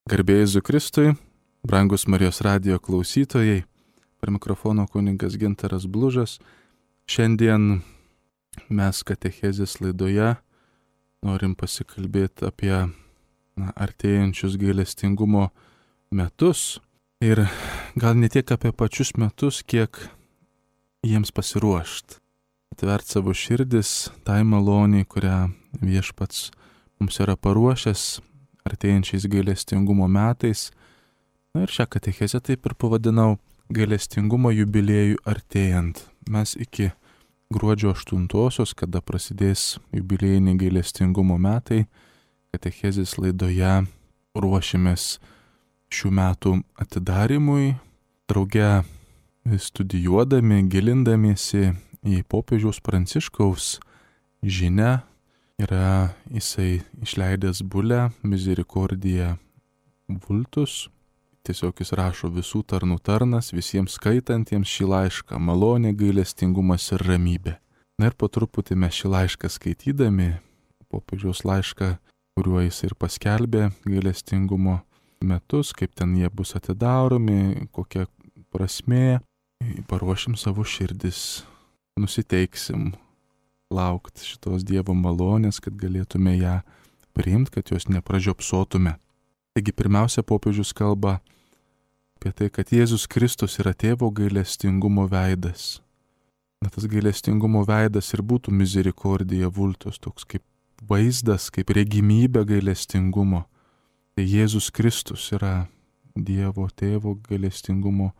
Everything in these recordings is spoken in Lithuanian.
Garbė Jėzui Kristui, brangus Marijos radijo klausytojai, prie mikrofono kunigas Gintaras Blužas. Šiandien mes katechezės laidoje norim pasikalbėti apie artėjančius gailestingumo metus ir gal ne tiek apie pačius metus, kiek jiems pasiruošti. Atvert savo širdis tai maloniai, kurią Viešpats mums yra paruošęs artėjančiais gailestingumo metais. Ir šią katechezę taip ir pavadinau gailestingumo jubiliejų artėjant. Mes iki gruodžio 8-osios, kada prasidės jubiliejiniai gailestingumo metai, katechezės laidoje ruošimės šių metų atidarimui, drauge studijuodami, gilindamiesi į popiežiaus Pranciškaus žinią. Yra jisai išleidęs bulę Misericordia Vultus. Tiesiog jis rašo visų tarnų tarnas, visiems skaitantiems šį laišką, malonė, gailestingumas ir ramybė. Na ir po truputį mes šį laišką skaitydami, popiežiaus laišką, kuriuo jis ir paskelbė gailestingumo metus, kaip ten jie bus atidaromi, kokia prasmė, paruošim savo širdis, nusiteiksim laukti šitos Dievo malonės, kad galėtume ją priimti, kad jos nepražiopsotume. Taigi pirmiausia, popiežius kalba apie tai, kad Jėzus Kristus yra tėvo gailestingumo veidas. Na, tas gailestingumo veidas ir būtų Misericordia Vultus, toks kaip vaizdas, kaip regimybė gailestingumo. Tai Jėzus Kristus yra Dievo tėvo gailestingumo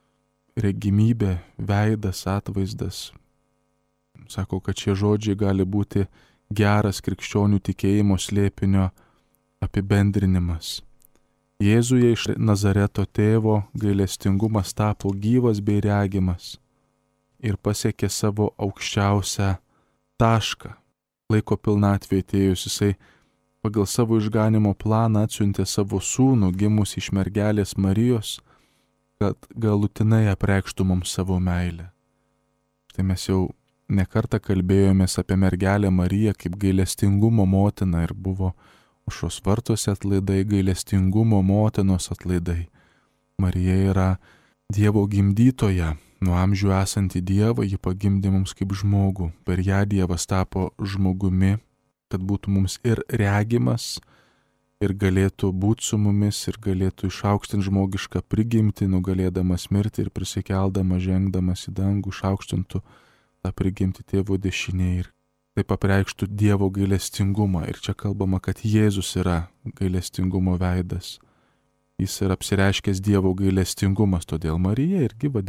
regimybė, veidas, atvaizdas. Sako, kad šie žodžiai gali būti geras krikščionių tikėjimo slėpinio apibendrinimas. Jėzuje iš Nazareto tėvo gailestingumas tapo gyvas bei regimas ir pasiekė savo aukščiausią tašką. Laiko pilnatvė atėjus, jisai pagal savo išganimo planą atsiuntė savo sūnų, gimusį iš mergelės Marijos, kad galutinai apreikštų mums savo meilę. Štai mes jau nekartą kalbėjomės apie mergelę Mariją kaip gailestingumo motiną ir buvo aušros vartuose atlaidai, gailestingumo motinos atlaidai. Marija yra Dievo gimdytoja, nuo amžių esanti Dievą, ji pagimdė mums kaip žmogų. Per ją Dievas tapo žmogumi, kad būtų mums ir regimas, ir galėtų būti su mumis, ir galėtų išaukštinti žmogišką prigimtį, nugalėdamas mirtį ir prisikeldamas, žengdamas į dangų, išaukštintų tą prigimtį tėvo dešinėje ir taip apreikštų Dievo gailestingumą. Ir čia kalbama, kad Jėzus yra gailestingumo veidas. Jis yra apsireiškęs Dievo gailestingumas, todėl Mariją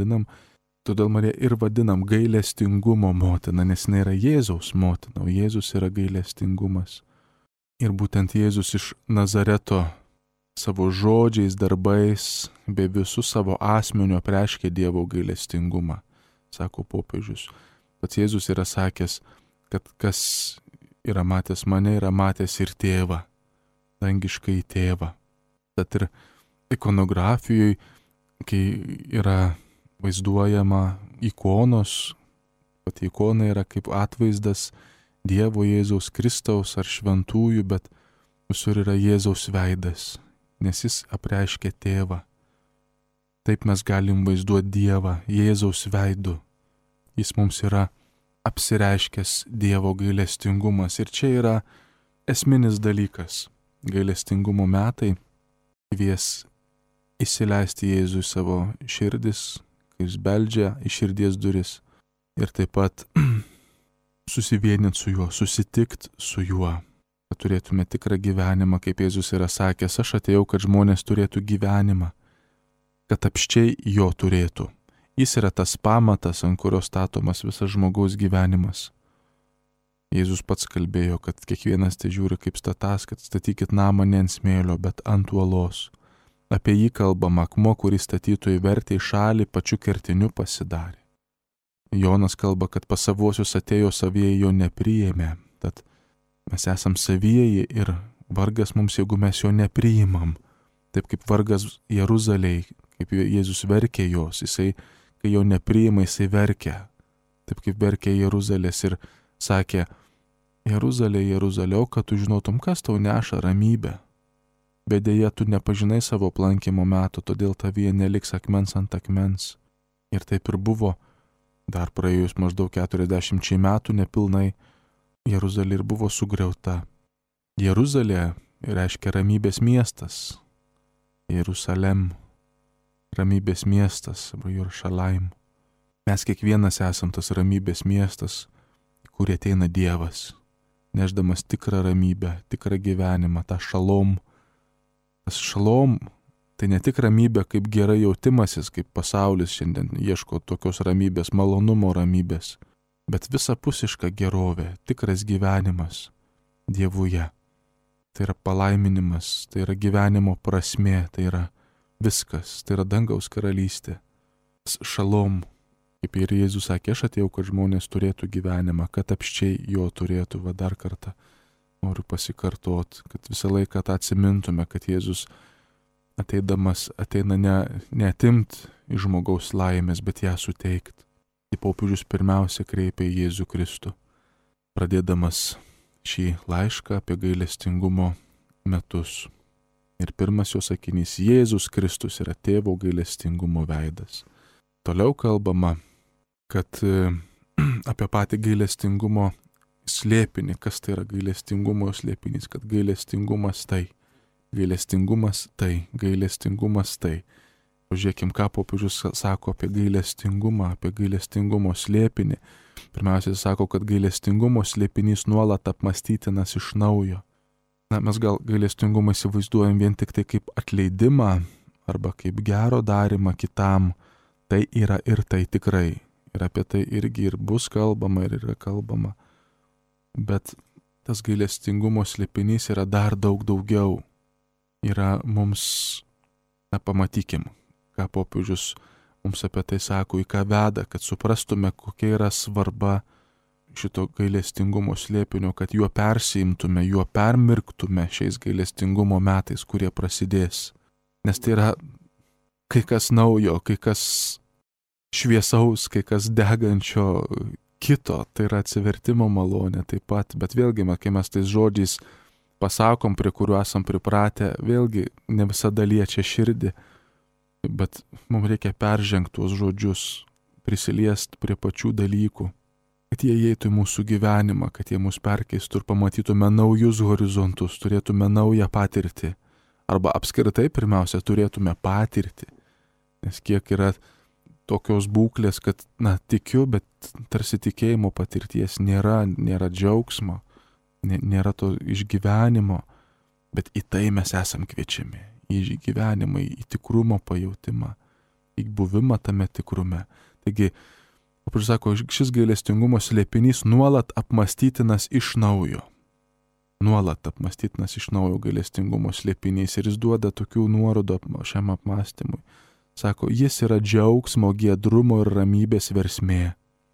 ir vadinam gailestingumo motina, nes jinai yra Jėzaus motina, o Jėzus yra gailestingumas. Ir būtent Jėzus iš Nazareto savo žodžiais, darbais, bei visų savo asmeniu apreiškė Dievo gailestingumą, sako popiežius. Pats Jėzus yra sakęs, kad kas yra matęs mane, yra matęs ir tėvą, dangiškai tėvą. Tad ir ikonografijoje, kai yra vaizduojama ikonos, pati ikona yra kaip atvaizdas Dievo Jėzaus Kristaus ar šventųjų, bet visur yra Jėzaus veidas, nes jis apreiškia tėvą. Taip mes galim vaizduoti Dievą Jėzaus veidu. Jis mums yra apsireiškęs Dievo gailestingumas. Ir čia yra esminis dalykas. Gailestingumo metai kvies įsileisti Jėzų į savo širdis, kai jis beldžia į širdies duris. Ir taip pat susivienyti su juo, susitikti su juo. Kad turėtume tikrą gyvenimą, kaip Jėzus yra sakęs, aš atėjau, kad žmonės turėtų gyvenimą, kad apsčiai jo turėtų. Jis yra tas pamatas, ant kurio statomas visas žmogaus gyvenimas. Jėzus pats kalbėjo, kad kiekvienas tai žiūri kaip statas, kad statykit namą ne ant smėlio, bet ant uolos. Apie jį kalbama, akmuo, kurį statytojai vertė į šalį, pačiu kertiniu pasidarė. Jonas kalba, kad pas savuosius atėjo, savieji jo nepriėmė. Tad mes esam savieji ir vargas mums, jeigu mes jo nepriimam. Taip kaip vargas Jeruzalei, kaip Jėzus verkė jos, jisai, kai jo nepriima, jisai verkia. Taip kaip verkė Jeruzalės ir sakė, Jeruzalė, Jeruzalė, o kad tu žinotum, kas tau neša ramybę. bet dėja tu nepažinai savo aplankimo meto, todėl tavyje neliks akmens ant akmens. Ir taip ir buvo, dar praėjus maždaug 40 metų nepilnai, Jeruzalė ir buvo sugriauta. Jeruzalė reiškia ramybės miestas. Jerusalem, ramybės miestas, arba Jeršalaim. Mes kiekvienas esam tas ramybės miestas, kur ateina Dievas, nešdamas tikrą ramybę, tikrą gyvenimą, tą šalom. Tas šalom tai ne tik ramybė kaip gerai jautimasis, kaip pasaulis šiandien ieško tokios ramybės, malonumo ramybės, bet visapusiška gerovė, tikras gyvenimas Dievuje. Tai yra palaiminimas, tai yra gyvenimo prasmė, tai yra viskas, tai yra dangaus karalystė. Šalom, kaip ir Jėzus sakė, aš atėjau, kad žmonės turėtų gyvenimą, kad apščiai jo turėtų. Va dar kartą noriu pasikartot, kad visą laiką tą atsimintume, kad Jėzus ateidamas ateina ne atimt iš žmogaus laimės, bet ją suteikt. Tai popiežius pirmiausia kreipia į Jėzų Kristų, pradėdamas šį laišką apie gailestingumo metus. Ir pirmas jo sakinys: Jėzus Kristus yra tėvo gailestingumo veidas. Toliau kalbama, kad apie patį gailestingumo slėpinį, kas tai yra gailestingumo slėpinys, kad gailestingumas tai. Pažiūrėkim, ką popiežius sako apie gailestingumą, apie gailestingumo slėpinį. Pirmiausia, jis sako, kad gailestingumo slėpinys nuolat apmąstytinas iš naujo. Mes gal gailestingumą įsivaizduojam vien tik tai kaip atleidimą arba kaip gero darimą kitam. Tai yra ir tai tikrai. Ir apie tai irgi ir bus kalbama, ir yra kalbama. Bet tas gailestingumo slėpinys yra dar daug daugiau. Yra mums, pamatykim, ką popiežius mums apie tai sako, į ką veda, kad suprastume, kokia yra svarba šito gailestingumo slėpinio, kad juo persiimtume, juo permirktume šiais gailestingumo metais, kurie prasidės. Nes tai yra kai kas naujo, kai kas šviesaus, kai kas degančio kito, tai yra atsivertimo malonė taip pat, bet vėlgi, kai mes tais žodžiais pasakom, prie kuriuo esam pripratę, vėlgi ne visada liečia širdį, bet mums reikia peržengti tuos žodžius, prisiliest prie pačių dalykų, kad jie įeitų į mūsų gyvenimą, kad jie mus perkeistų ir pamatytume naujus horizontus, turėtume naują patirtį, arba apskritai pirmiausia turėtume patirtį, nes kiek yra tokios būklės, kad, tikiu, bet tarsi tikėjimo patirties nėra džiaugsmo, nėra to išgyvenimo, bet į tai mes esam kviečiami, į išgyvenimą, į tikrumo pajautimą, į buvimą tame tikrume. Taigi, popiežius sako, šis gailestingumo slėpinys nuolat apmąstytinas iš naujo. Nuolat apmąstytinas iš naujo gailestingumo slėpinys, ir jis duoda tokių nuorodų šiam apmąstymui. Sako, jis yra džiaugsmo, giedrumo ir ramybės versmė.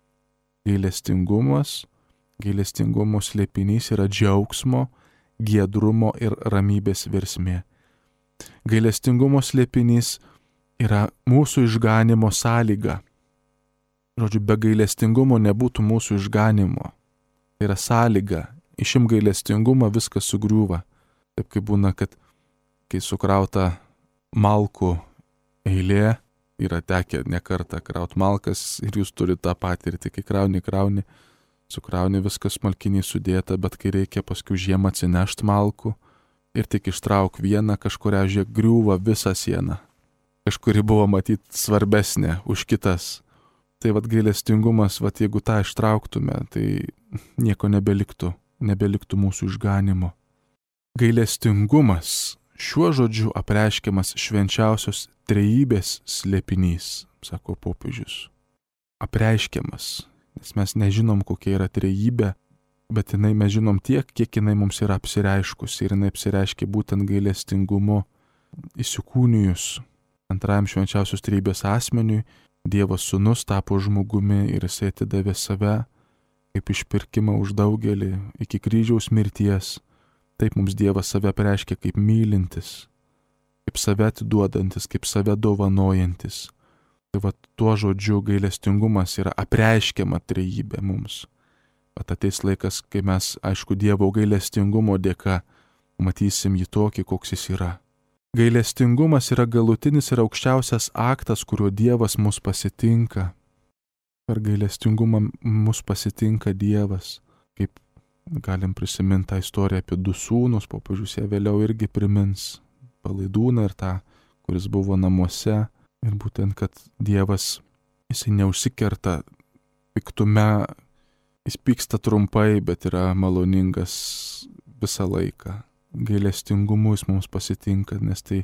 Gailestingumo slėpinys yra džiaugsmo, giedrumo ir ramybės versmė. Gailestingumo slėpinys yra mūsų išganimo sąlyga. Žodžiu, be gailestingumo nebūtų mūsų išganimo. Tai yra sąlyga. Išim gailestingumą, viskas sugriūva. Taip kaip būna, kad kai sukrauta malkų eilė, yra tekę ne kartą kraut malkas ir jūs turite tą patirtį, kai krauni, sukrauni, viskas malkinį sudėta, bet kai reikia paskui žiemą atsinešti malkų ir tik ištrauk vieną, kažkuria žiek griūva visą sieną. Kažkuri buvo matyti svarbesnė už kitas. Tai gailestingumas, jeigu tą ištrauktume, tai nieko nebeliktų mūsų išganimo. Gailestingumas šiuo žodžiu apreiškiamas švenčiausios trejybės slėpinys, sako popiežius. Apreiškiamas, nes mes nežinom, kokia yra trejybė, bet mes žinom tiek, kiek jinai mums yra apsireiškusi, ir jinai apsireiškia būtent gailestingumu įsikūnijus antrajam švenčiausios trejybės asmeniui. Dievo sūnus tapo žmogumi ir jisai atidavė save kaip išpirkimą už daugelį iki kryžiaus mirties. Taip mums Dievas save apreiškia kaip mylintis, kaip save atiduodantis, kaip save dovanojantis. Tai tuo žodžiu gailestingumas yra apreiškiama trejybė mums. Ateis laikas, kai mes, aišku, Dievo gailestingumo dėka matysim jį tokį, koks jis yra. Gailestingumas yra galutinis ir aukščiausias aktas, kuriuo Dievas mus pasitinka. Per gailestingumą mus pasitinka Dievas. Kaip galim prisiminti tą istoriją apie 2 sūnus, popiežius ją vėliau irgi primins. Palaidūną ir tą, kuris buvo namuose. Ir būtent, kad Dievas, jisai neužsikerta piktume, jis pyksta trumpai, bet yra maloningas visą laiką. Gailestingumu jis mums pasitinka, nes tai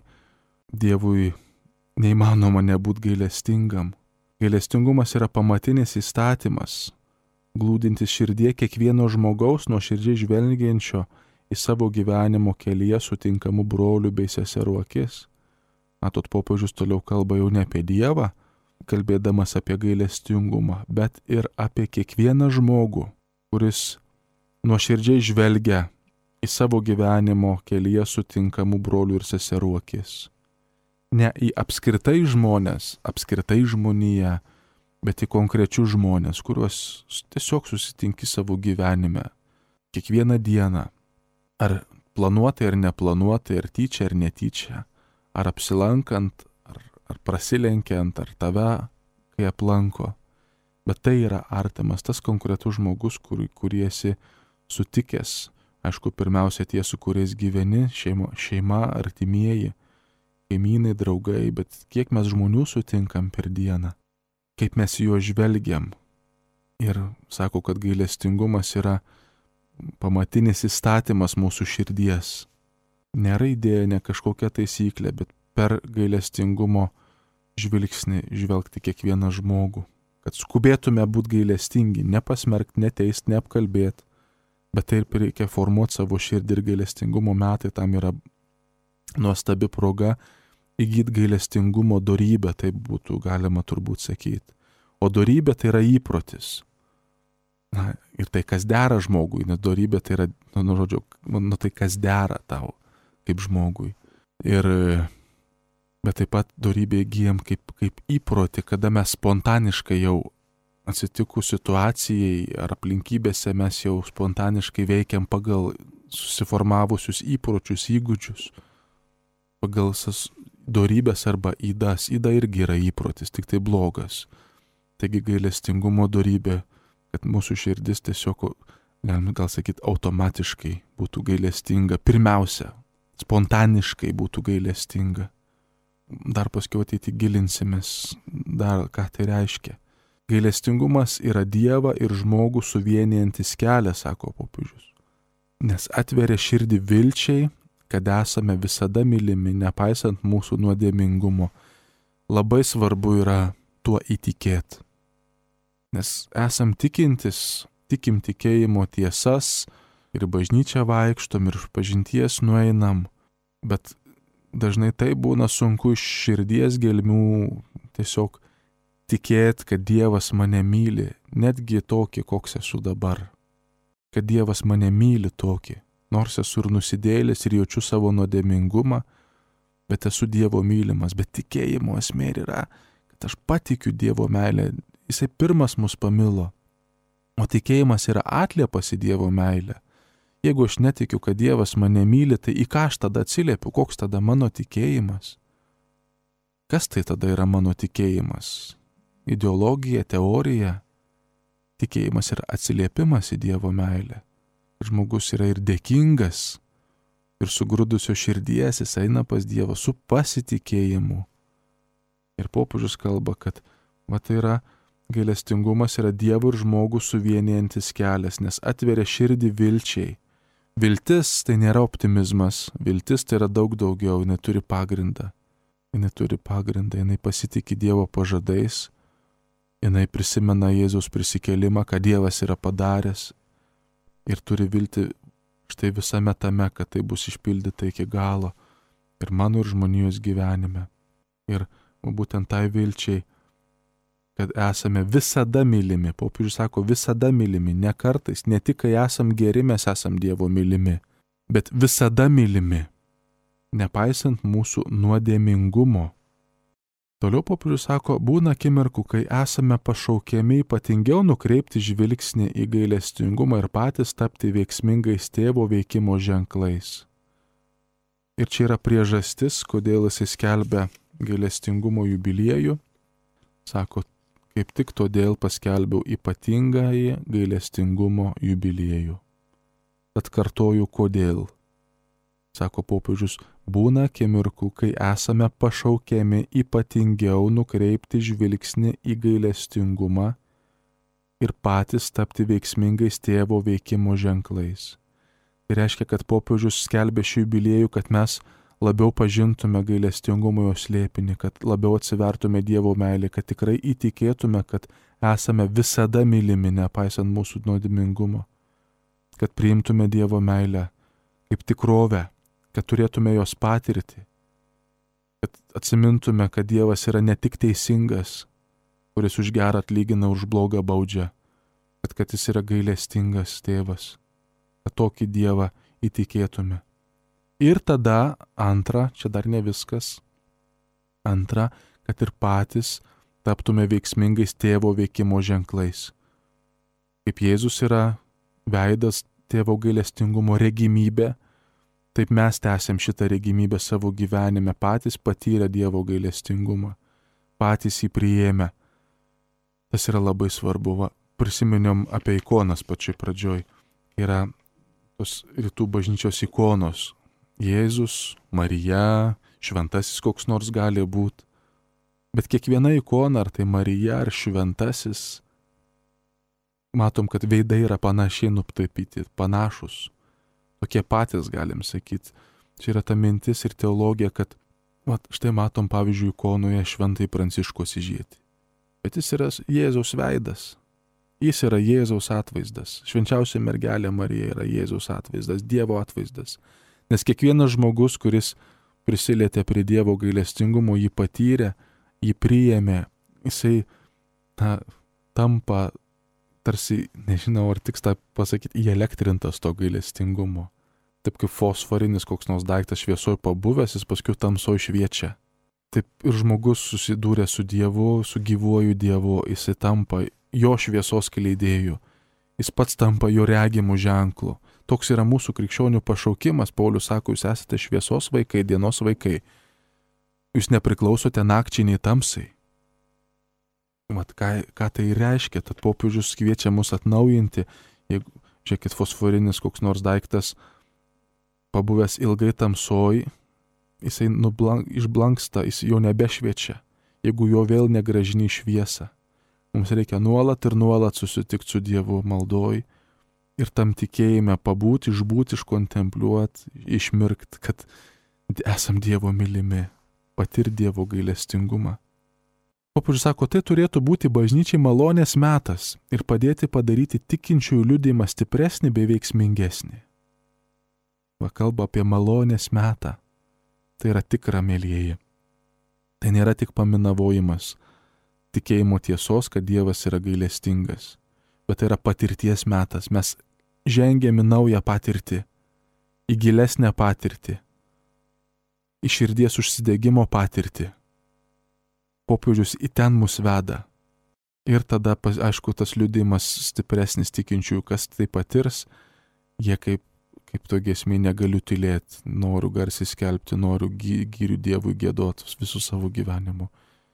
Dievui neįmanoma nebūti gailestingam. Gailestingumas yra pamatinis įstatymas, glūdintis širdie kiekvieno žmogaus nuoširdžiai žvelgiančio į savo gyvenimo kelyje sutinkamų brolių bei seserų akis. Matot, popiežius toliau kalba jau ne apie Dievą, kalbėdamas apie gailestingumą, bet ir apie kiekvieną žmogų, kuris nuoširdžiai žvelgia į savo gyvenimo kelyje sutinkamų brolių ir seserų akis. Ne į apskritai žmonės, apskritai žmoniją, bet į konkrečius žmonės, kuriuos tiesiog susitinki savo gyvenime. Kiekvieną dieną. Ar planuotai, ar neplanuotai, ar tyčia, ar netyčia. Ar apsilankant, ar prasilenkiant, ar tave, kai aplanko. Bet tai yra artimas, tas konkretus žmogus, kurį esi sutikęs. Aišku, pirmiausia tie, su kuriais gyveni, šeima, artimieji, kaimynai, draugai, bet kiek mes žmonių sutinkam per dieną, kaip mes juos žvelgiam. Ir sako, kad gailestingumas yra pamatinis įstatymas mūsų širdies. Nėra idėja, ne kažkokia taisyklė, bet per gailestingumo žvilgsnį žvelgti kiekvieną žmogų. Kad skubėtume būti gailestingi, nepasmerkti, neteisti, neapkalbėti. Bet taip reikia formuoti savo širdį ir gailestingumo metai tam yra nuostabi proga įgyti gailestingumo dorybę, taip būtų galima turbūt sakyti. O dorybė tai yra įprotis. Na, ir tai, kas dera žmogui, nes dorybė tai yra, tai kas dera tau kaip žmogui. Bet taip pat dorybė įgyjam kaip įprotį, kada mes spontaniškai jau atsitikus situacijai ar aplinkybėse mes jau spontaniškai veikiam pagal susiformavusius įpročius, įgūdžius, pagal dorybės arba ydas. Yda irgi yra įprotis, tik tai blogas. Taigi gailestingumo dorybė, kad mūsų širdis tiesiog, galime gal sakyti, automatiškai būtų gailestinga. Pirmiausia, spontaniškai būtų gailestinga. Dar paskiau ateity gilinsimės, dar ką tai reiškia. Gailestingumas yra Dievą ir žmogų suvienijantis kelias, sako popiežius. Nes atveria širdį vilčiai, kad esame visada mylimi, nepaisant mūsų nuodėmingumo. Labai svarbu yra tuo įtikėti. Nes esam tikintis, tikim tikėjimo tiesas ir bažnyčią vaikštom ir pažinties nueinam. Bet dažnai tai būna sunku iš širdies gelmių tiesiog tikėti, kad Dievas mane myli, netgi tokį, koks esu dabar. Kad Dievas mane myli tokį, nors esu ir nusidėjėlis ir jaučiu savo nuodėmingumą, bet esu Dievo mylimas. Bet tikėjimo esmė yra, kad aš patikiu Dievo meilę. Jisai pirmas mus pamilo. O tikėjimas yra atliepas į Dievo meilę. Jeigu aš netikiu, kad Dievas mane myli, tai į ką aš tada atsiliepiu, koks tada mano tikėjimas? Kas tai tada yra mano tikėjimas? Ideologija, teorija. Tikėjimas yra atsiliepimas į Dievo meilę. Žmogus yra ir dėkingas, ir sugrūdusio širdies jis eina pas Dievą su pasitikėjimu. Ir popiežius kalba, kad tai yra gailestingumas yra Dievo ir žmogų suvienijantis kelias, nes atveria širdį vilčiai. Viltis tai nėra optimizmas, viltis tai yra daug daugiau, jinai turi pagrindą. Jinai pasitikė Dievo pažadais. Jinai prisimena Jėzaus prisikėlimą, ką Dievas yra padaręs ir turi viltį štai visame tame, kad tai bus išpildyta iki galo ir mano ir žmonijos gyvenime. Ir būtent tai vilčiai, kad esame visada mylimi. Popiežius sako visada mylimi, ne kartais, ne tik kai esam geri mes esam Dievo mylimi, bet visada mylimi, nepaisant mūsų nuodėmingumo. Toliau popiežius sako, būna akimirkų, kai esame pašaukiami ypatingiau nukreipti žvilgsnį į gailestingumą ir patys tapti veiksmingais tėvo veikimo ženklais. Ir čia yra priežastis, kodėl jisai skelbia gailestingumo jubiliejų. Sako, kaip tik todėl paskelbiau ypatingąjį gailestingumo jubiliejų. Tad kartoju, kodėl. Sako popiežius, būna akimirkų, kai esame pašaukiami ypatingiau nukreipti žvilgsnį į gailestingumą ir patys tapti veiksmingais tėvo veikimo ženklais. Tai reiškia, kad popiežius skelbė šį jubiliejų, kad mes labiau pažintume gailestingumo jo slėpinį, kad labiau atsivertume Dievo meilį, kad tikrai įtikėtume, kad esame visada mylimi, nepaisant mūsų nuodėmingumo, kad priimtume Dievo meilę kaip tikrovę, kad turėtume jos patirtį, kad atsimintume, kad Dievas yra ne tik teisingas, kuris už gerą atlygina, už blogą baudžia, bet kad jis yra gailestingas tėvas, kad tokį Dievą įtikėtume. Ir tada antra, čia dar ne viskas, antra, kad ir patys taptume veiksmingais tėvo veikimo ženklais. Kaip Jėzus yra veidas tėvo gailestingumo regimybė, taip mes tęsiam šitą regimybę savo gyvenime, patys patyrę Dievo gailestingumą, patys jį priėmę. Tas yra labai svarbu. Prisiminėm apie ikonas pačioj pradžioj. Yra tos rytų bažnyčios ikonos. Jėzus, Marija, šventasis koks nors gali būti. Bet kiekviena ikona, ar tai Marija, ar šventasis, matom, kad veidai yra panašiai nutapyti, panašus. Tokie patys, galim sakyti. Čia yra ta mintis ir teologija, kad štai matom, pavyzdžiui, ikonoje šventai Pranciškų Asyžietį. Bet jis yra Jėzaus veidas. Jis yra Jėzaus atvaizdas. Švenčiausia mergelė Marija yra Jėzaus atvaizdas, Dievo atvaizdas. Nes kiekvienas žmogus, kuris prisilietė prie Dievo gailestingumo, jį patyrė, jį priėmė, jisai tampa tarsi, nežinau, ar tiksla pasakyti, įelektrintas to gailestingumo. Taip kaip fosforinis koks nors daiktas šviesoj pabuvęs, jis paskui tamsoj šviečia. Taip ir žmogus susidūrė su Dievu, su gyvuoju Dievu, jisai tampa jo šviesos skleidėju. Jis pats tampa jo regimų ženklų. Toks yra mūsų krikščionių pašaukimas. Paulius sako, jūs esate šviesos vaikai, dienos vaikai. Jūs nepriklausote nakčiai nei tamsai. Mat, ką tai reiškia? Tad popiežius kviečia mus atnaujinti. Jeigu, žiūrėkit, fosforinis koks nors daiktas, pabuvęs ilgai tamsoj, jisai išblanksta, jis jau nebešviečia, jeigu jo vėl negrąžini šviesą. Mums reikia nuolat ir nuolat susitikti su Dievu maldoj ir tam tikėjime pabūti, išbūti, iškontempliuoti, išmirkti, kad esam Dievo mylimi, patirti Dievo gailestingumą. Popiežius sako, tai turėtų būti bažnyčiai malonės metas ir padėti padaryti tikinčiųjų liudijimą stipresnį bei veiksmingesnį. Kalba apie malonės metą. Tai yra tikra, mėlyjeji. Tai nėra tik paminavojimas tikėjimo tiesos, kad Dievas yra gailestingas, bet tai yra patirties metas. Mes žengėme naują patirtį, į gilesnę patirtį, į širdies užsidegimo patirtį. Popiežius į ten mus veda. Ir tada, aišku, tas liudijimas stipresnis tikinčiųjų, kas tai patirs, jie kaip to giesmė negaliu tylėti, noriu garsiai skelbti, noriu gyrių Dievui giedoti visų savo gyvenimu.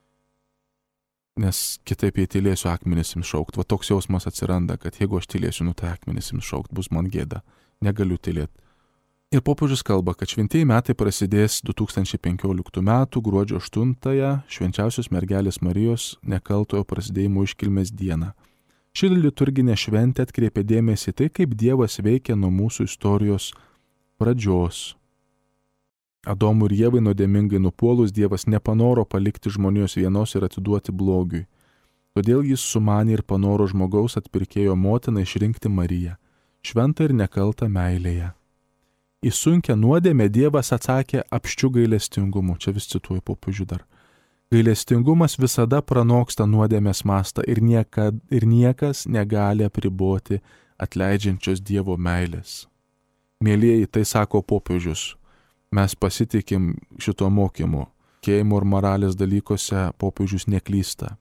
Nes kitaip jei tylėsiu, akmenis ims šaukt. Va toks jausmas atsiranda, kad jeigu aš tylėsiu, tai akmenis ims šaukt, bus man gėda, negaliu tylėti. Ir popiežius kalba, kad šventieji metai prasidės 2015 m. gruodžio 8-ąją švenčiausios mergelės Marijos nekaltojo prasidėjimo iškilmės dieną. Ši liturginė šventė atkreipė dėmesį tai, kaip Dievas veikia nuo mūsų istorijos pradžios. Adomui ir Ievai nuodėmingai nupuolus Dievas nepanoro palikti žmonijos vienos ir atiduoti blogiui. Todėl jis sumanė ir panoro žmogaus atpirkėjo motiną išrinkti Mariją, šventą ir nekaltą meilėje. Į sunkią nuodėmę Dievas atsakė apščiu gailestingumu. Čia vis cituoju popiežių dar. Gailestingumas visada pranoksta nuodėmės mastą ir niekas negali apriboti atleidžiančios Dievo meilės. Mėlyjeji, tai sako popiežius. Mes pasitikim šito mokymu. Tikėjimo ir moralės dalykuose popiežius neklysta.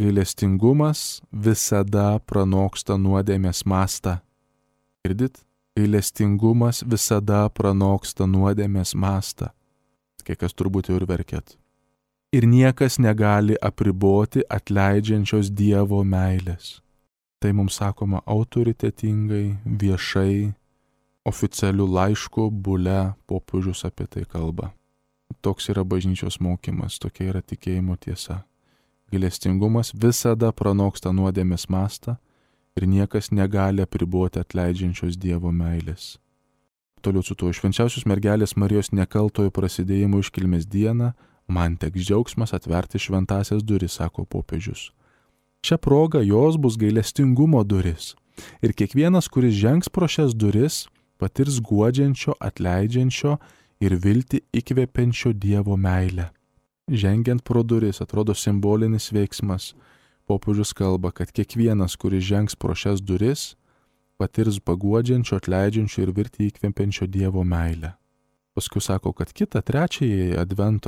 Gailestingumas visada pranoksta nuodėmės mastą. Girdit? gailestingumas visada pranoksta nuodėmės mastą. Kai kas turbūt jau ir verkėt. Ir niekas negali apriboti atleidžiančios Dievo meilės. Tai mums sakoma autoritetingai, viešai, oficialiu laišku, bule, popiežius apie tai kalba. Toks yra bažnyčios mokymas, tokia yra tikėjimo tiesa. Gailestingumas visada pranoksta nuodėmės mastą ir niekas negali apriboti atleidžiančios Dievo meilės. Toliau su tuo švenčiausios mergelės Marijos nekaltojo prasidėjimo iškilmės dieną man teks džiaugsmas atverti šventąsias duris, sako popiežius. Šią progą jos bus gailestingumo duris ir kiekvienas, kuris žengs pro šias duris, patirs guodžiančio, atleidžiančio ir viltį įkvepiančio Dievo meilę. Žengiant pro duris atrodo simbolinis veiksmas. Popiežius kalba, kad kiekvienas, kuris žengs pro šias duris, patirs paguodžiančio, atleidžiančio ir viltį įkvepiančio Dievo meilę. Paskui sako, kad kitą trečiąjį advento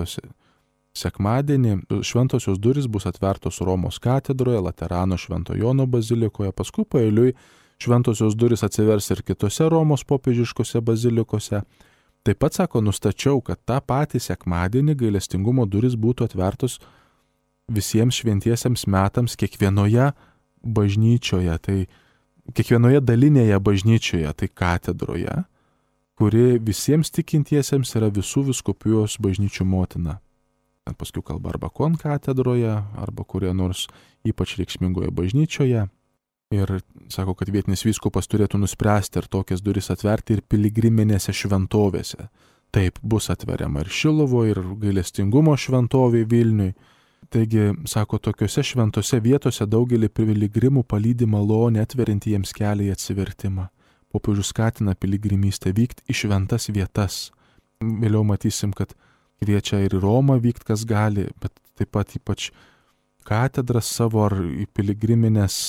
sekmadienį šventosios durys bus atvertos Romos katedroje, Laterano Švento Jono bazilikoje, paskui paeiliui šventosios durys atsivers ir kitose Romos popiežiškose bazilikose. Taip pat, sako, nustačiau, kad tą patį sekmadienį gailestingumo durys būtų atvertos visiems šventiesiems metams kiekvienoje bažnyčioje, tai kiekvienoje dalinėje bažnyčioje, tai katedroje, kuri visiems tikintiesiems yra visų vyskupijos bažnyčių motina. Paskui kalba arba konkatedroje, arba kurie nors ypač reikšmingoje bažnyčioje. Ir sako, kad vietinis vyskupas turėtų nuspręsti, ar tokias duris atverti ir piligriminėse šventovėse. Taip, bus atveriama ir Šilovo, ir gailestingumo šventovė Vilniui. Taigi, sako, tokiuose šventose vietose daugelį piligrimų palydi malonė atverinti jiems kelią į atsivertimą. Popiežius skatina piligrimystę vykti į šventas vietas. Vėliau matysim, kad kviečia ir į Romą vykti, kas gali, bet taip pat ypač katedras savo ar į piligriminės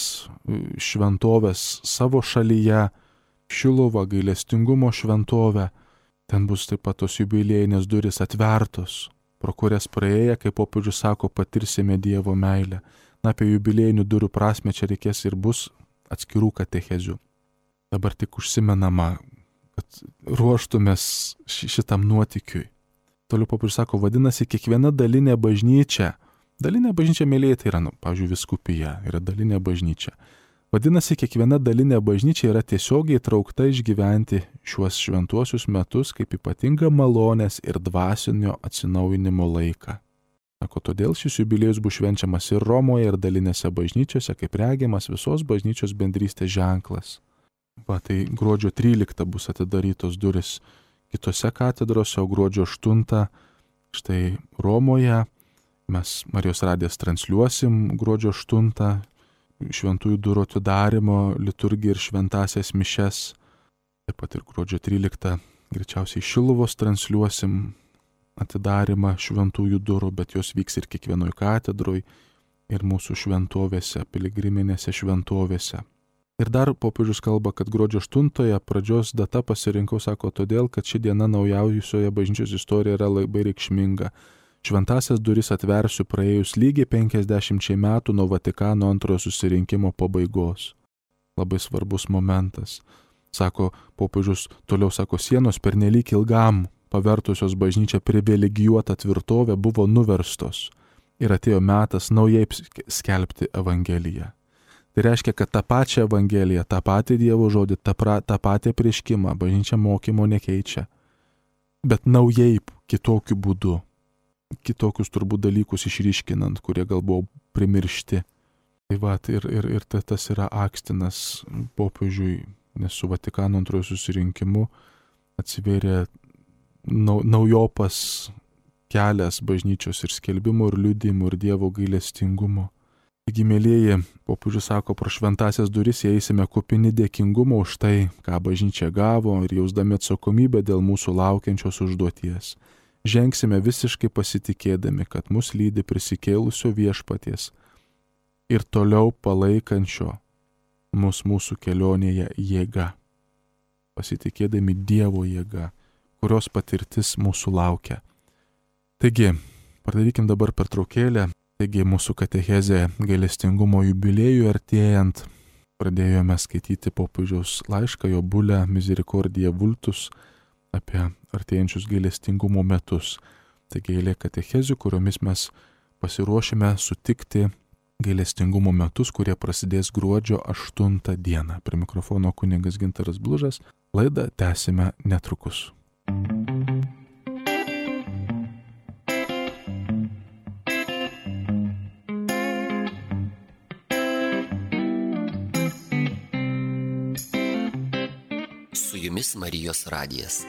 šventovės savo šalyje, Šiluvą, gailestingumo šventovę. Ten bus taip pat tos jubiliejinės duris atvertos, pro kurias praėję, kaip popiežius sako, patirsime Dievo meilę. Na, apie jubiliejinių durų prasmę čia reikės ir bus atskirų katechezių. Dabar tik užsimenama, kad ruoštumės šitam nuotykiui. Toliau popiežius sako, vadinasi, kiekviena dalinė bažnyčia, mėlyje, tai yra, pavyzdžiui, vyskupija, yra dalinė bažnyčia. Vadinasi, kiekviena dalinė bažnyčia yra tiesiogiai traukta išgyventi šiuos šventuosius metus kaip ypatingą malonės ir dvasinio atsinaujinimo laiką. Sako, todėl šis jubiliejus bus švenčiamas ir Romoje, ir dalinėse bažnyčiose, kaip regiamas visos bažnyčios bendrystės ženklas. Tai gruodžio 13 bus atidarytos duris kitose katedrose, o gruodžio 8 štai Romoje mes Marijos radijas transliuosim gruodžio 8 šventųjų durų atidarimo liturgiją ir šventąsias mišes. Taip pat ir gruodžio 13 greičiausiai Šiluvos transliuosim atidarimą šventųjų durų, bet jos vyks ir kiekvienoj katedroj ir mūsų šventovėse, piligriminėse šventovėse. Ir dar popiežius kalba, kad gruodžio 8 pradžios data pasirinkau, sako, todėl, kad ši diena naujausioje bažnyčios istorijoje yra labai reikšminga. Šventąsias duris atversiu praėjus lygiai 50 metų nuo Vatikano antrojo susirinkimo pabaigos. Labai svarbus momentas. Sako popiežius, toliau sako, sienos pernelyg ilgam pavertusios bažnyčią privilegijuotą tvirtovę buvo nuverstos ir atėjo metas naujai skelbti Evangeliją. Tai reiškia, kad tą pačią Evangeliją, tą patį Dievo žodį, tą patį apreiškimą bažnyčia mokymo nekeičia, bet naujai kitokiu būdu, kitokius turbūt dalykus išryškinant, kurie gal buvo primiršti. Tai va, ir tas yra akstinas popiežiui, nes su Vatikano antrojo susirinkimu atsivėrė naujopas kelias bažnyčios ir skelbimo, ir liudijimo, ir Dievo gailestingumo. Taigi, mėlyjeji, popiežius sako, pro šventąsias duris eisime kupini dėkingumo už tai, ką bažnyčia gavo, ir jausdami atsakomybę dėl mūsų laukiančios užduoties. Žengsime visiškai pasitikėdami, kad mus lydi prisikėlusio viešpaties ir toliau palaikančio mūsų kelionėje jėga. Pasitikėdami Dievo jėga, kurios patirtis mūsų laukia. Taigi, padarykim dabar pertraukėlę. Taigi, mūsų katechezė gailestingumo jubiliejui artėjant pradėjome skaityti popiežiaus laišką Jo Bulę Misericordia Vultus apie artėjančius gailestingumo metus. Taigi eilė katechezių, kuriomis mes pasiruošime sutikti gailestingumo metus, kurie prasidės gruodžio 8 dieną. Prie mikrofono kunigas Gintaras Blužas. Laidą tęsime netrukus. Su jumis Marijos radijas.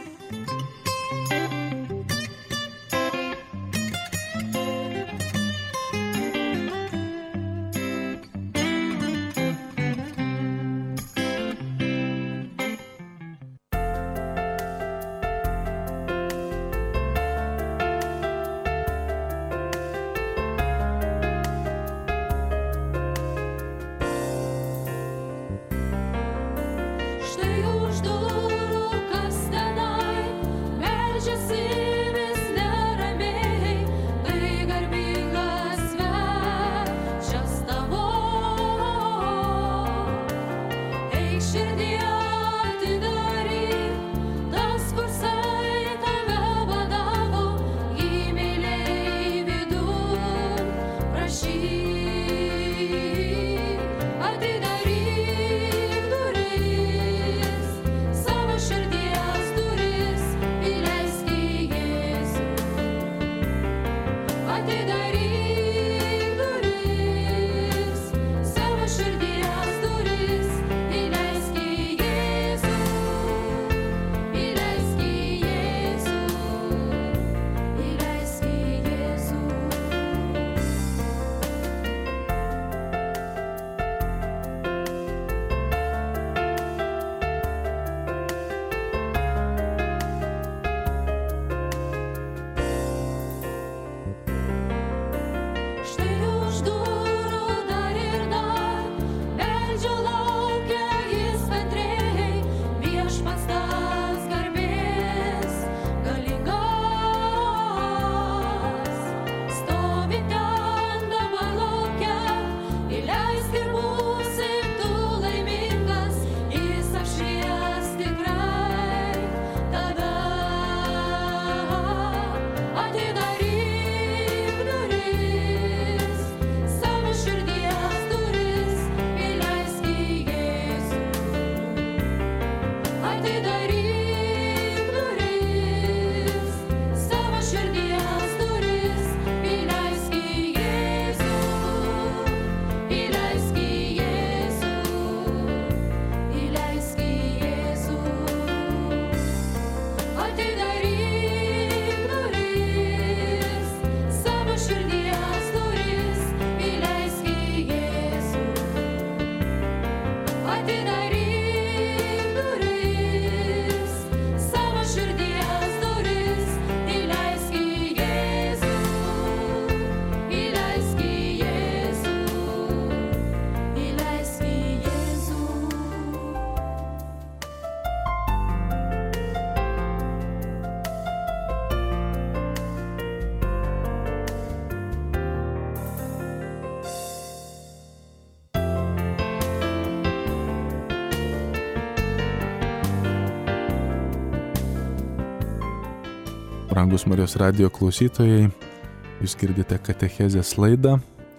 Brangus Marijos radijo klausytojai, jūs girdite katechezės laidą.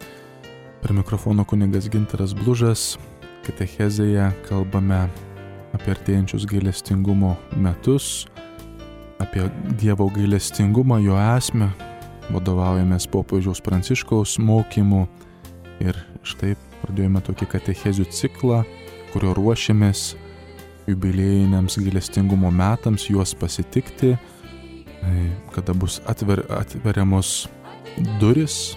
Per mikrofono kunigas Gintaras Blužas. Katechezėje kalbame apie artėjančius gailestingumo metus, apie Dievo gailestingumą, jo esmę, vadovaujamės popiežiaus Pranciškaus mokymu ir štai pradėjome tokį katechezių ciklą, kurio ruošiamės jubiliejiniams gailestingumo metams, juos pasitikti, kada bus atveriamos duris,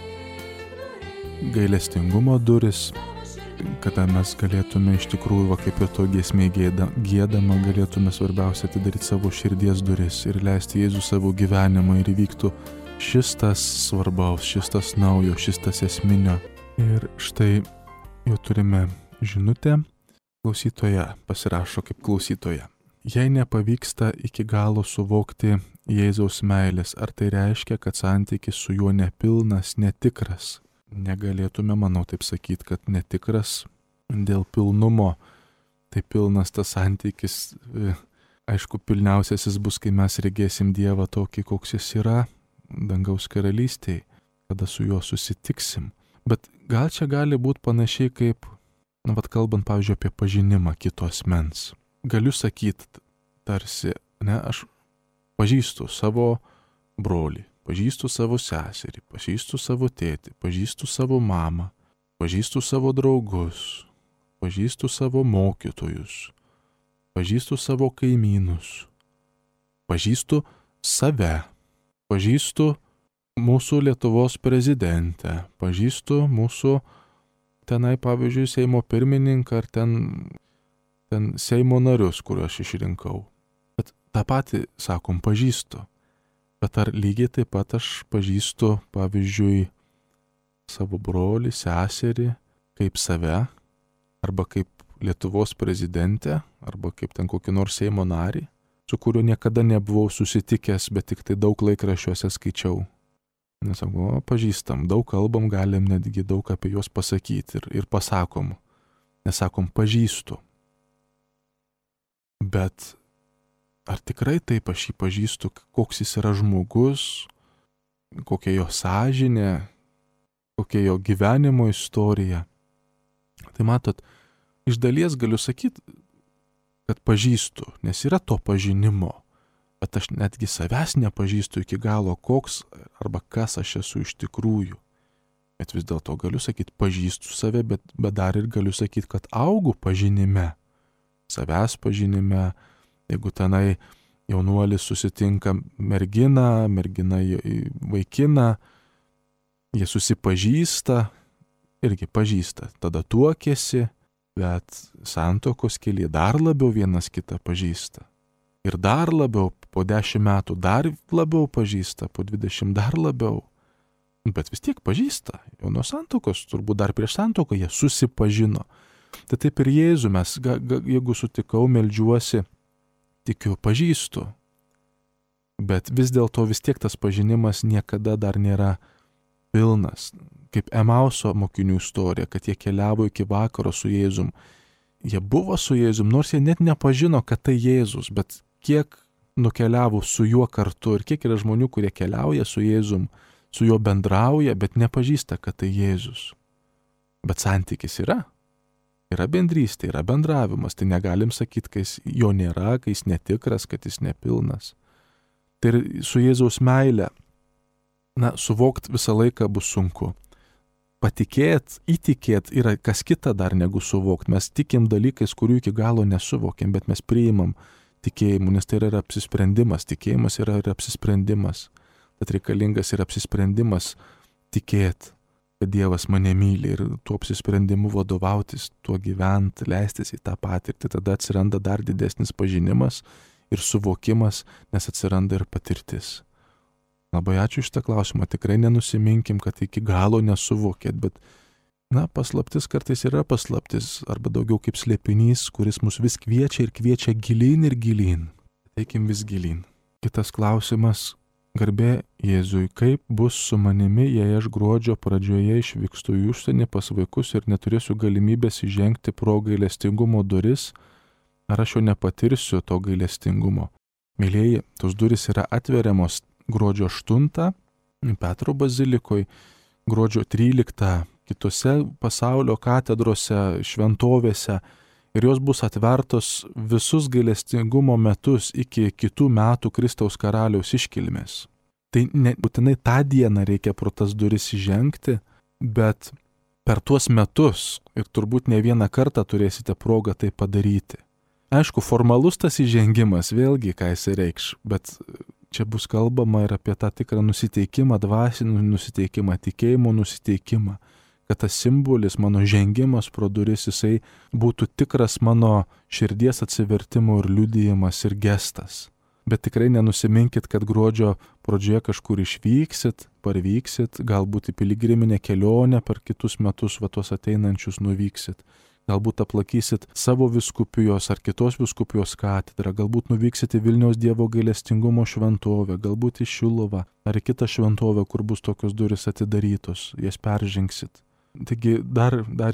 gailestingumo duris, kada mes galėtume iš tikrųjų, kaip ir to giesmė giedama, galėtume svarbiausia atidaryti savo širdies duris ir leisti Jėzų savo gyvenimą ir įvyktų šis tas svarbaus, šis tas naujo, šis tas esminio. Ir štai jau turime žinutę, klausytoja pasirašo kaip klausytoja. Jei nepavyksta iki galo suvokti Jėzaus meilės, ar tai reiškia, kad santykis su juo nepilnas, netikras? Negalėtume, manau, taip sakyti, kad netikras, dėl pilnumo. Tai pilnas tas santykis, aišku, pilniausias jis bus, kai mes regėsim Dievą tokį, koks jis yra dangaus karalystėje, kada su juo susitiksim. Bet gal čia gali būti panašiai kaip, kalbant, pavyzdžiui, apie pažinimą kito asmens. Galiu sakyti tarsi, aš pažįstu savo brolį, pažįstu savo seserį, pažįstu savo tėtį, pažįstu savo mamą, pažįstu savo draugus, pažįstu savo mokytojus, pažįstu savo kaimynus, pažįstu save, pažįstu mūsų Lietuvos prezidentę, pažįstu mūsų tenai, pavyzdžiui, Seimo pirmininką ar ten Seimo narius, kuriuos aš išrinkau. Bet tą patį, sakom, pažįstu. Bet ar lygiai taip pat aš pažįstu, pavyzdžiui, savo brolį, seserį, kaip save, arba kaip Lietuvos prezidentę, arba kaip ten kokį nors Seimo narį, su kuriuo niekada nebuvau susitikęs, bet tik tai daug laikraščiuose skaičiau. Nesakau, pažįstam, daug kalbam, galim netgi daug apie juos pasakyti ir pasakom, nesakom pažįstu. Bet ar tikrai taip aš jį pažįstu, koks jis yra žmogus, kokia jo sąžinė, kokia jo gyvenimo istorija? Tai matot, iš dalies galiu sakyti, kad pažįstu, nes yra to pažinimo, bet aš netgi savęs nepažįstu iki galo, koks arba kas aš esu iš tikrųjų. Bet vis dėlto galiu sakyti, pažįstu save, bet dar ir galiu sakyti, kad augu pažinime, savęs pažinime. Jeigu tenai jaunuolis susitinka merginą vaikiną, jie susipažįsta, irgi pažįsta, tada tuokiasi, bet santuokos kelyje dar labiau vienas kitą pažįsta. Ir dar labiau, po 10 metų dar labiau pažįsta, po 20 dar labiau. Bet vis tiek pažįsta. Jau nuo santuokos, turbūt dar prieš santuoką jie susipažino. Tai taip ir Jėzų mes, jeigu sutikau, meldžiuosi, tikiu, pažįstu. Bet vis dėlto vis tiek tas pažinimas niekada dar nėra pilnas. Kaip Emauso mokinių istorija, kad jie keliavo iki vakaro su Jėzum. Jie buvo su Jėzum, nors jie net nepažino, kad tai Jėzus, bet kiek nukeliavo su juo kartu ir kiek yra žmonių, kurie keliauja su Jėzum, su juo bendrauja, bet nepažįsta, kad tai Jėzus. Bet santykis yra. Yra bendrystė, yra bendravimas, tai negalim sakyti, kai jo nėra, kai jis netikras, kad jis nepilnas. Tai su Jėzaus meile, suvokti visą laiką bus sunku. Patikėt, įtikėt yra kas kita dar negu suvokti. Mes tikim dalykais, kurių iki galo nesuvokiam, bet mes priimam tikėjimu, nes tai yra apsisprendimas. Tikėjimas yra ir apsisprendimas. Bet reikalingas ir apsisprendimas tikėt, kad Dievas mane myli ir tuo apsisprendimu vadovautis, tuo gyventi, leistis į tą patirtį. Tada atsiranda dar didesnis pažinimas ir suvokimas, nes atsiranda ir patirtis. Labai ačiū šitą klausimą, tikrai nenusiminkim, kad iki galo nesuvokėt, bet, paslaptis kartais yra paslaptis, arba daugiau kaip slėpinys, kuris mus vis kviečia ir kviečia gilyn ir gilyn. Teikim vis gilyn. Kitas klausimas, garbė Jėzui, kaip bus su manimi, jei aš gruodžio pradžioje išvykstu į užsienį pas vaikus ir neturėsiu galimybės įžengti pro gailestingumo duris, ar aš jau nepatirsiu to gailestingumo? Mėlieji, tos duris yra atveriamos gruodžio 8 Petro bazilikoje, gruodžio 13 kitose pasaulio katedrose, šventovėse ir jos bus atvertos visus gailestingumo metus iki kitų metų Kristaus karaliaus iškilmės. Tai nebūtinai tą dieną reikia pro tas duris įžengti, bet per tuos metus ir turbūt ne vieną kartą turėsite progą tai padaryti. Aišku, formalus tas įžengimas, vėlgi ką jis reikš, bet čia bus kalbama ir apie tą tikrą nusiteikimą, dvasinį nusiteikimą, tikėjimo nusiteikimą, kad tas simbolis, mano žengimas pro duris, jisai būtų tikras mano širdies atsivertimo ir liudijimas ir gestas. Bet tikrai nenusiminkit, kad gruodžio pradžioje kažkur išvyksit, parvyksit, galbūt į piligriminę kelionę per kitus metus, tuos ateinančius nuvyksit. Galbūt aplakysit savo vyskupijos ar kitos vyskupijos katedrą, galbūt nuvyksit į Vilniaus Dievo gailestingumo šventovę, galbūt į Šiluvą ar į kitą šventovę, kur bus tokios duris atidarytos, jas peržengsit. Taigi dar ir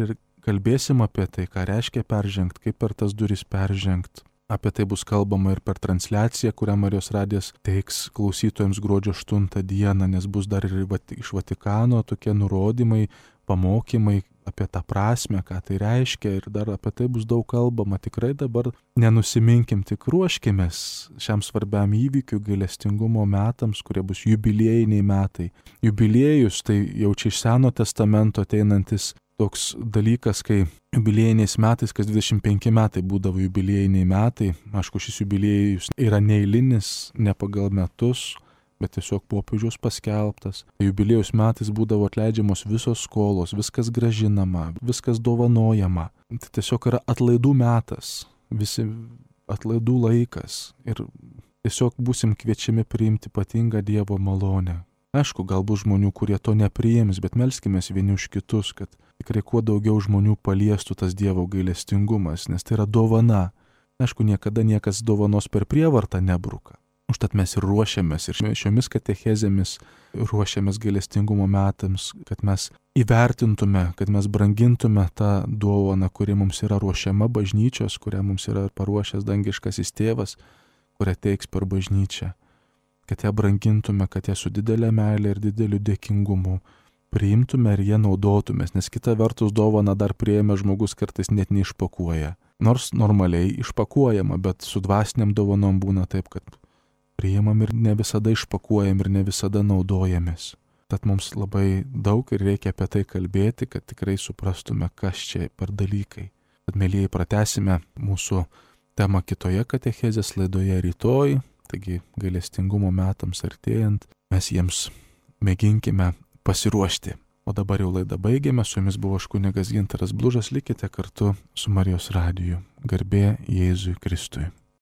kalbėsim apie tai, ką reiškia peržengti, kaip per tas duris peržengti. Apie tai bus kalbama ir per transliaciją, kurią Marijos radijas teiks klausytojams gruodžio 8 dieną, nes bus dar ir iš Vatikano tokie nurodymai, pamokymai apie tą prasme, ką tai reiškia, ir dar apie tai bus daug kalbama. Tikrai dabar nenusiminkim, tik ruoškimės šiam svarbiam įvykiui, gailestingumo metams, kurie bus jubiliejiniai metai. Jubiliejus tai jau čia iš Seno testamento ateinantis toks dalykas, kai jubiliejiniais metais, kas 25 metai būdavo jubiliejiniai metai. Aišku, šis jubiliejus yra neeilinis, ne pagal metus, bet tiesiog popiežiaus paskelbtas. Jubiliejus metais būdavo atleidžiamos visos skolos, viskas gražinama, viskas dovanojama. Tai tiesiog yra atlaidų metas, visi atlaidų laikas ir tiesiog būsim kviečiami priimti ypatingą Dievo malonę. Aišku, galbūt žmonių, kurie to nepriims, bet melskimės vieni už kitus, kad tikrai kuo daugiau žmonių paliestų tas Dievo gailestingumas, nes tai yra dovana. Aišku, niekada niekas dovanos per prievartą nebruka. Užtat mes ir ruošiamės, ir šiomis katechezėmis ruošiamės gailestingumo metams, kad mes įvertintume, kad mes brangintume tą dovaną, kuri mums yra ruošiama bažnyčios, kurią mums yra paruošęs dangiškasis tėvas, kurią teiks per bažnyčią. Kad ją brangintume, kad ją su didelė meilė ir dideliu dėkingumu priimtume ir ją naudotumės, nes kita vertus dovaną dar priėmė žmogus kartais net neišpakuoja. Nors normaliai išpakuojama, bet su dvasiniam dovanom būna taip, kad priimam ir ne visada išpakuojam ir ne visada naudojamės. Tad mums labai daug ir reikia apie tai kalbėti, kad tikrai suprastume, kas čia per dalykai. Tad, mielieji, pratęsime mūsų temą kitoje katechezės laidoje rytoj. Taigi gailestingumo metams artėjant, mes jiems mėginkime pasiruošti. O dabar jau laidą baigėme, su jumis buvo kunigas Gintaras Blužas, likite kartu su Marijos radiju. Garbė Jėzui Kristui.